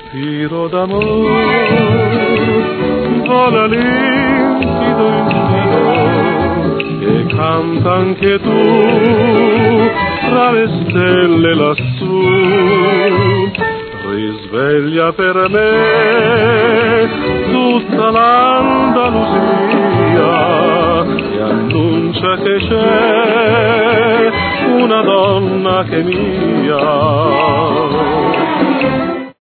sospiro d'amor vola limpido in cielo e canta anche tu tra le stelle lassù. Risveglia per me tutta l'Andalusia e annuncia che c'è una donna che è mia.